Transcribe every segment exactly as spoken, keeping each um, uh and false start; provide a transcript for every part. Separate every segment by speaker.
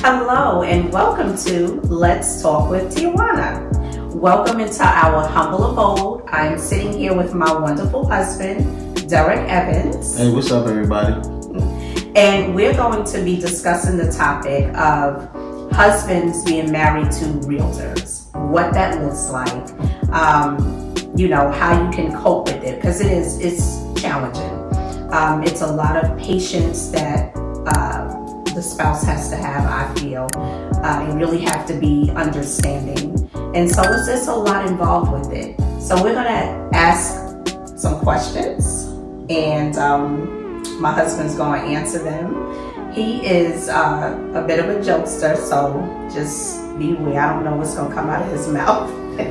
Speaker 1: Hello and welcome to Let's Talk with Tijuana. Welcome into our humble abode. I'm sitting here with my wonderful husband, Derek Evans.
Speaker 2: Hey, what's up, everybody?
Speaker 1: And we're going to be discussing the topic of husbands being married to realtors, what that looks like, um, you know, how you can cope with it, because it is it's challenging. Um, it's a lot of patience that uh, the spouse has to have, I feel. Uh, they really have to be understanding. And so it's just a lot involved with it. So we're going to ask some questions, and um, my husband's going to answer them. He is uh, a bit of a jokester, so just beware. I don't know what's going to come out of his mouth.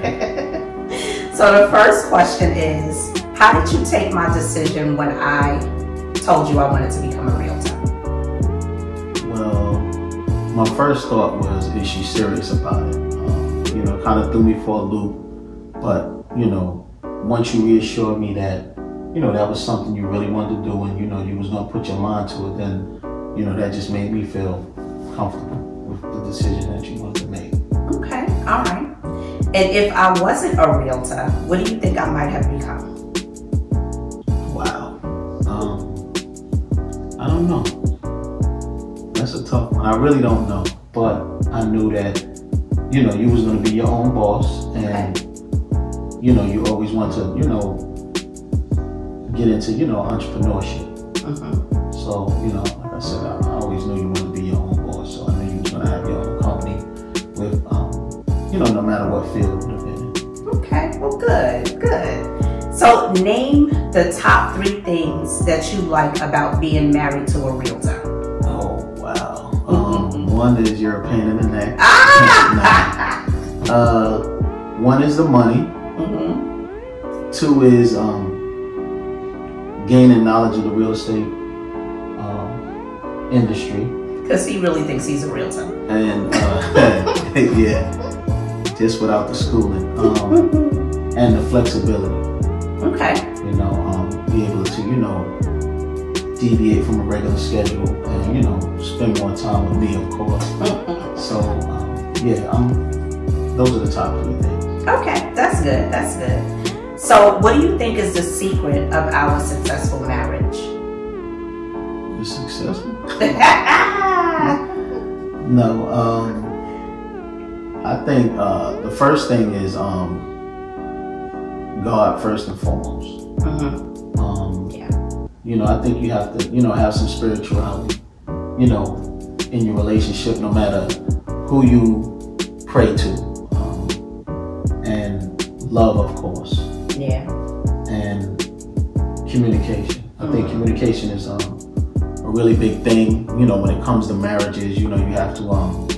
Speaker 1: So the first question is, how did you take my decision when I told you I wanted to become a realtor?
Speaker 2: Well, my first thought was, is she serious about it? Um, you know, kind of threw me for a loop. But, you know, once you reassured me that, you know, that was something you really wanted to do and, you know, you was going to put your mind to it, then, you know, that just made me feel comfortable with the decision that you wanted to make.
Speaker 1: Okay, all right. And if I wasn't a realtor, what do you think I might have become?
Speaker 2: Wow. Um, I don't know. That's a tough one. I really don't know. But I knew that, you know, you was going to be your own boss. And, okay. you know, you always want to, you know, get into, you know, entrepreneurship.
Speaker 1: Mm-hmm.
Speaker 2: So, you know, like I said, I, I always knew you wanted to be your own boss. So I knew you was going to have your own company with, um, you know, no matter what field it would have been in.
Speaker 1: Okay, well, good, good. So name the top three things that you like about being married to a realtor.
Speaker 2: Oh, wow. Um, one is you're a pain in the neck.
Speaker 1: Ah!
Speaker 2: nah. uh, one is the money.
Speaker 1: Mm-hmm.
Speaker 2: Two is um, gaining knowledge of the real estate um, industry.
Speaker 1: Because he really thinks he's a realtor.
Speaker 2: And uh, yeah, just without the schooling. Um, and the flexibility.
Speaker 1: Okay.
Speaker 2: You know, um, be able to, you know, deviate from a regular schedule and, you know, spend more time with me, of course. So, um, yeah, I'm, those are the top three things.
Speaker 1: Okay, that's good, that's good. So what do you think is the secret of our successful marriage?
Speaker 2: You're successful? No, um, I think uh, the first thing is um, God first and foremost.
Speaker 1: Mm-hmm.
Speaker 2: Um,
Speaker 1: yeah.
Speaker 2: You know, I think you have to, you know, have some spirituality, you know, in your relationship, no matter who you pray to. Um, and love, of course.
Speaker 1: Yeah. And
Speaker 2: communication. I mm-hmm. think communication is um, a really big thing, you know, when it comes to marriages. You know, you have to um,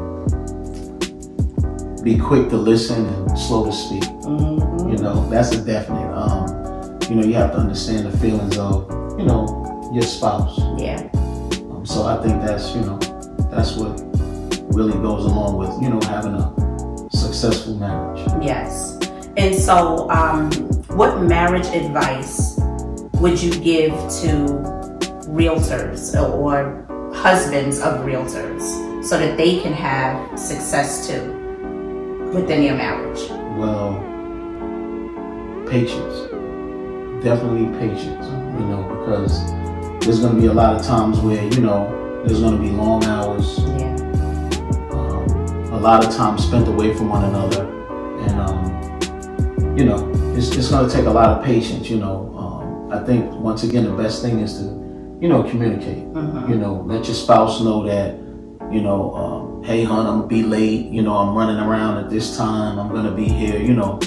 Speaker 2: be quick to listen and slow to speak.
Speaker 1: Mm-hmm.
Speaker 2: You know, that's a definite. Um, you know, you have to understand the feelings of, you know, your spouse.
Speaker 1: Yeah.
Speaker 2: Um, so I think that's, you know, that's what really goes along with, you know, having a successful marriage.
Speaker 1: Yes. And so, um, what marriage advice would you give to realtors or husbands of realtors so that they can have success too within their marriage?
Speaker 2: Well, patience. Definitely patience, you know, because there's going to be a lot of times where, you know, there's going to be long hours.
Speaker 1: Yeah.
Speaker 2: Um, a lot of time spent away from one another. And, um, you know, it's, it's going to take a lot of patience, you know. Um, I think, once again, the best thing is to, you know, communicate. Mm-hmm. You know, let your spouse know that, you know, um, hey, hon, I'm going to be late. You know, I'm running around at this time. I'm going to be here, you know.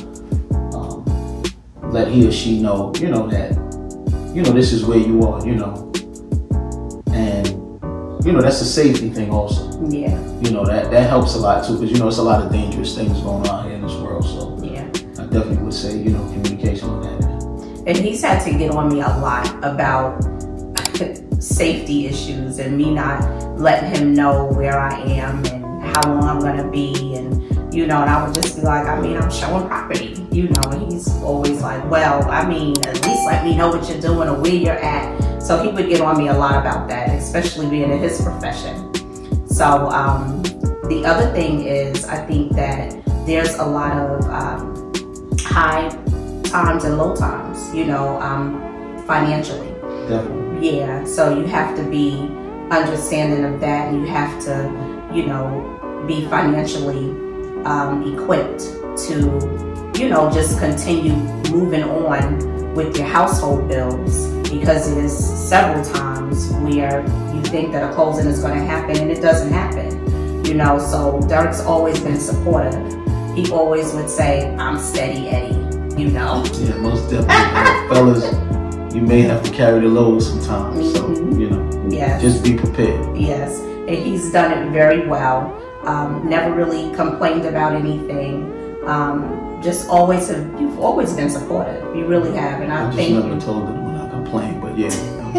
Speaker 2: Let he or she know, you know, that, you know, this is where you are, you know. And, you know, that's a safety thing also.
Speaker 1: Yeah.
Speaker 2: You know, that, that helps a lot too, because, you know, it's a lot of dangerous things going on here in this world. So
Speaker 1: yeah,
Speaker 2: I definitely would say, you know, communication on that end.
Speaker 1: And he's had to get on me a lot about safety issues and me not letting him know where I am and how long I'm going to be. And, you know, and I would just be like, I mean, I'm showing property, you know, and he's always like, well, I mean, at least let me know what you're doing or where you're at. So he would get on me a lot about that, especially being in his profession. So So um, the other thing is, I think that there's a lot of um, high times and low times, you know, um, financially.
Speaker 2: Definitely.
Speaker 1: Yeah, so you have to be understanding of that, and you have to, you know, be financially um, equipped to, you know, just continue moving on with your household bills, because there's several times where you think that a closing is going to happen and it doesn't happen, you know. So Derek's always been supportive. He always would say, I'm steady Eddie, you know.
Speaker 2: Yeah, most definitely. Fellas, you may have to carry the load sometimes, mm-hmm. so, you know,
Speaker 1: yes.
Speaker 2: just be prepared.
Speaker 1: Yes, and he's done it very well. Um, never really complained about anything. Um, just always have, you've always been supportive. You really have, and I,
Speaker 2: I
Speaker 1: thank you.
Speaker 2: I just never told them when I complained, but yeah.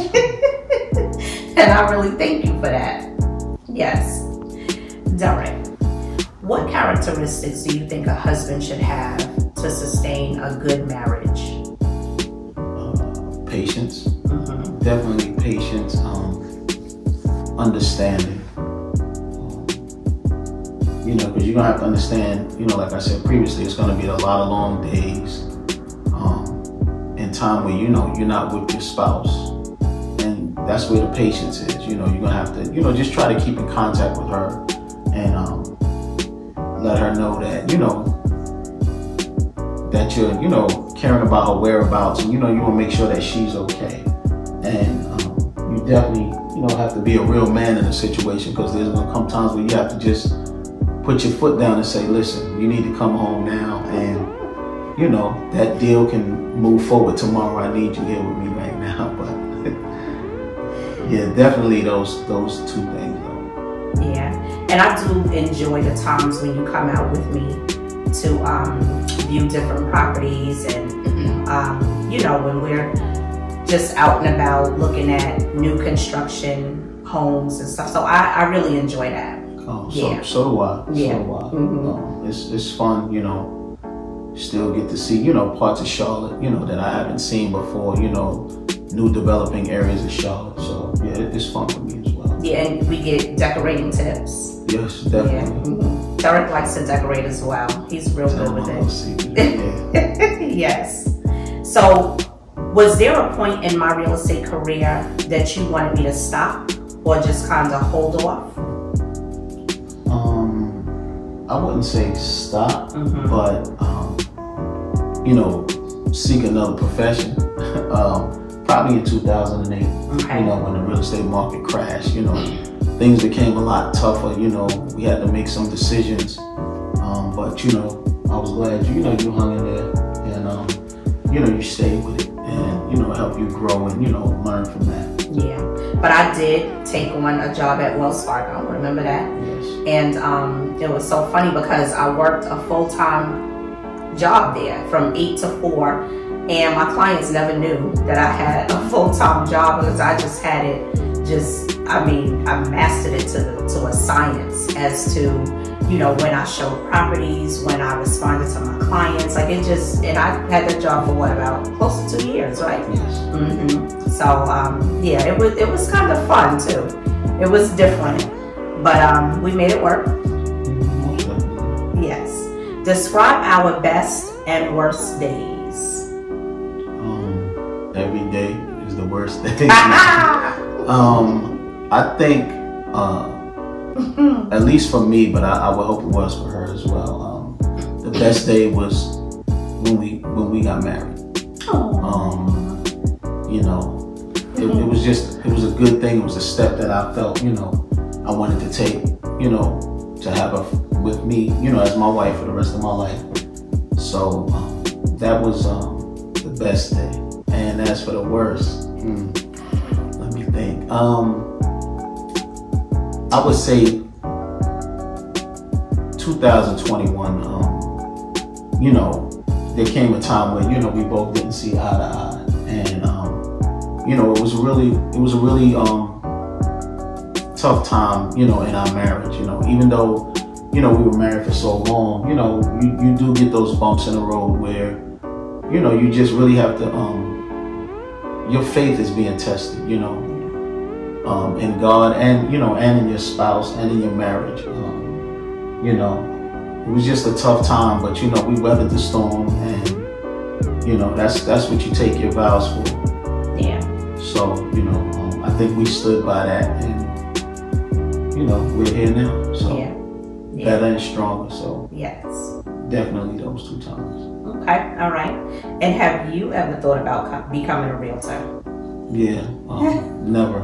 Speaker 1: And I really thank you for that. Yes. Derek, what characteristics do you think a husband should have to sustain a good marriage?
Speaker 2: Uh, patience.
Speaker 1: Mm-hmm.
Speaker 2: Definitely patience. Um, understanding. You know, because you're going to have to understand, you know, like I said previously, it's going to be a lot of long days um, in time where, you know, you're not with your spouse. And that's where the patience is. You know, you're going to have to, you know, just try to keep in contact with her and um, let her know that, you know, that you're, you know, caring about her whereabouts. And, you know, you want to make sure that she's okay. And um, you definitely, you know, have to be a real man in a situation, because there's going to come times where you have to just put your foot down and say, listen, you need to come home now, and you know, that deal can move forward tomorrow. I need you here with me right now. But yeah, definitely those those two things though.
Speaker 1: Yeah, and I do enjoy the times when you come out with me to um, view different properties, and um, you know, when we're just out and about looking at new construction homes and stuff. So I, I really enjoy that.
Speaker 2: Oh, so,
Speaker 1: yeah.
Speaker 2: so do I.
Speaker 1: Yeah.
Speaker 2: So do I.
Speaker 1: Mm-hmm.
Speaker 2: Um, it's, it's fun, you know, still get to see, you know, parts of Charlotte, you know, that I haven't seen before, you know, new developing areas of Charlotte. So, yeah, it, it's fun for me as well.
Speaker 1: Yeah, and we get decorating tips.
Speaker 2: Yes, definitely.
Speaker 1: Yeah. Mm-hmm. Derek likes to decorate as well. He's real
Speaker 2: Tell
Speaker 1: good with it.
Speaker 2: Yeah.
Speaker 1: Yes. So, was there a point in my real estate career that you wanted me to stop or just kind of hold off?
Speaker 2: Um, I wouldn't say stop,
Speaker 1: mm-hmm.
Speaker 2: but um, you know, seek another profession. um, probably in two thousand eight,
Speaker 1: okay.
Speaker 2: you know, when the real estate market crashed, you know, things became a lot tougher. You know, we had to make some decisions. Um, but you know, I was glad you know you hung in there, and um, you know, you stayed with it, and you know, help you grow and you know, learn from that.
Speaker 1: Yeah, but I did take on a job at Wells Fargo. Remember that?
Speaker 2: Yes.
Speaker 1: And um, it was so funny because I worked a full-time job there from eight to four, and my clients never knew that I had a full-time job because I just had it. Just, I mean, I mastered it to the, to a science as to, you know, when I showed properties, when I responded to my clients, like it just, and I had that job for what, about close to two years, right?
Speaker 2: Yes.
Speaker 1: Mm-hmm. So, um, yeah, it was, it was kind of fun too. It was different, but um, we made it work.
Speaker 2: Mm-hmm.
Speaker 1: Yes. Describe our best and worst days.
Speaker 2: Um, every day is the worst day. um, I think, uh, at least for me, but I, I would hope it was for her as well. Um, the best day was when we when we got married. Um, you know, it, it was just it was a good thing. It was a step that I felt, you know, I wanted to take, you know, to have her with me, you know, as my wife for the rest of my life. So um, that was um, the best day. And as for the worst, hmm, let me think. Um, I would say two thousand twenty-one, um, you know, there came a time where, you know, we both didn't see eye to eye. And, um, you know, it was really, it was a really um, tough time, you know, in our marriage, you know, even though, you know, we were married for so long, you know, you, you do get those bumps in the road where, you know, you just really have to, um, your faith is being tested, you know. um, in God, and you know, and in your spouse, and in your marriage. Um, you know, it was just a tough time, but you know, we weathered the storm, and you know, that's that's what you take your vows for.
Speaker 1: Yeah.
Speaker 2: So you know, um, I think we stood by that, and you know, we're here now. So
Speaker 1: Yeah. Yeah.
Speaker 2: better and stronger. So
Speaker 1: Yes.
Speaker 2: definitely those two times.
Speaker 1: Okay. All right. And have you ever thought about co- becoming a realtor?
Speaker 2: Yeah. Um, never.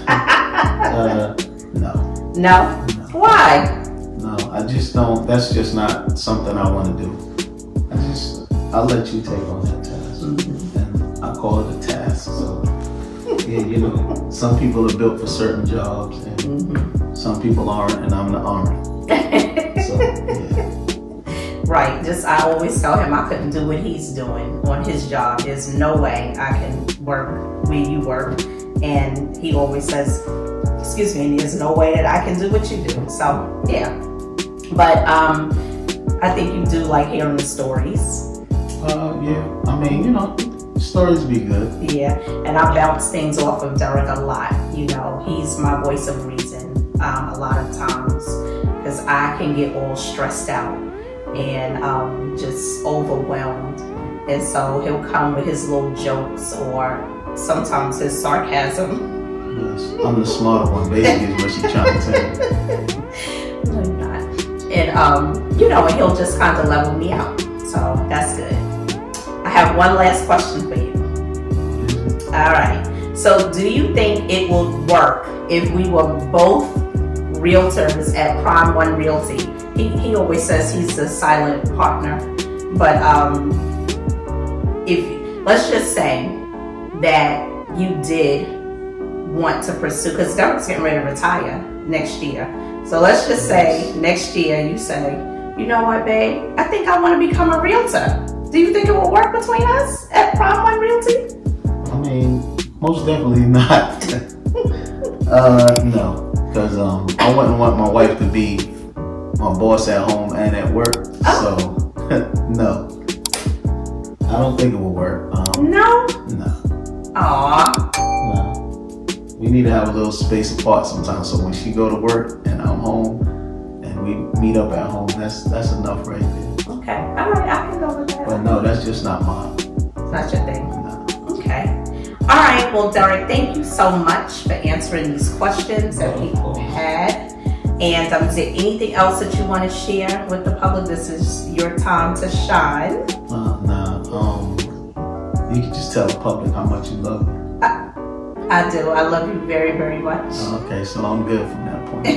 Speaker 2: uh, no.
Speaker 1: No.
Speaker 2: No.
Speaker 1: Why?
Speaker 2: No. I just don't. That's just not something I want to do. I just. I'll let you take on that task,
Speaker 1: Mm-hmm.
Speaker 2: and I call it a task. So yeah, you know, some people are built for certain jobs, and
Speaker 1: Mm-hmm.
Speaker 2: some people aren't, and I'm the army. So yeah.
Speaker 1: Right. Just I always tell him I couldn't do what he's doing on his job. There's no way I can work where you work. And he always says, excuse me, there's no way that I can do what you do. So yeah. But um I think you do like hearing the stories.
Speaker 2: Uh, yeah. I mean, you know, stories be good.
Speaker 1: Yeah. And I bounce things off of Derek a lot. You know, he's my voice of reason um, a lot of times because I can get all stressed out and um, just overwhelmed. And so he'll come with his little jokes or sometimes his sarcasm.
Speaker 2: Yes. I'm the smarter one, basically, is what she's trying to tell you.
Speaker 1: No, you're not. And, um, you know, and he'll just kind of level me out. So that's good. I have one last question for you. All right. So do you think it will work if we were both realtors at Prime One Realty? He, he always says he's the silent partner. But um, if let's just say that you did want to pursue, because Derek's getting ready to retire next year. So let's just say next year you say, you know what, babe? I think I want to become a realtor. Do you think it will work between us at Prime One Realty?
Speaker 2: I mean, most definitely not. uh, no, because um, I wouldn't want my wife to be my boss at home and at work.
Speaker 1: Oh.
Speaker 2: So, no. I don't think it will work. Um,
Speaker 1: No?
Speaker 2: no.
Speaker 1: Aw.
Speaker 2: No. We need to have a little space apart sometimes. So when she go to work and I'm home and we meet up at home, that's that's enough right there.
Speaker 1: Okay. All right, I can go with that.
Speaker 2: But no, that's just not mine.
Speaker 1: It's not your thing.
Speaker 2: No.
Speaker 1: Okay. All right. Well, Derek, thank you so much for answering these questions that people had. And um, is there anything else that you want to share with the public? This is your time to shine.
Speaker 2: Uh, nah. Um, you can just tell the public how much you love me.
Speaker 1: I do. I love you very, very much.
Speaker 2: Okay, so I'm good from that point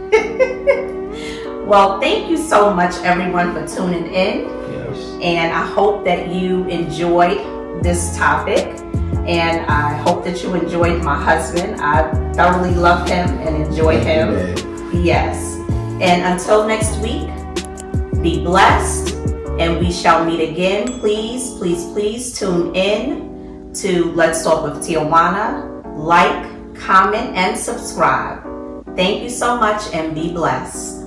Speaker 2: on.
Speaker 1: Well, thank you so much, everyone, for tuning in.
Speaker 2: Yes.
Speaker 1: And I hope that you enjoyed this topic. And I hope that you enjoyed my husband. I thoroughly love him and enjoy him. Yes. And until next week, be blessed. And we shall meet again. Please, please, please tune in to Let's Talk with Tijuana. Like, comment, and subscribe. Thank you so much and be blessed.